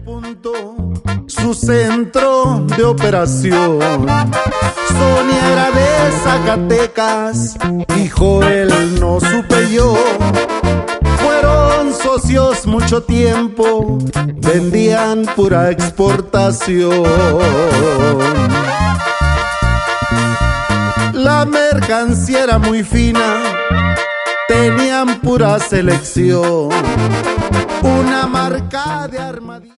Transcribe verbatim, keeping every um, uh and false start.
punto, su centro de operación. Sonia era de Zacatecas y Joel no supe yo. Fueron socios mucho tiempo, vendían pura exportación. La mercancía era muy fina, tenían pura selección. Una marca de armadillo.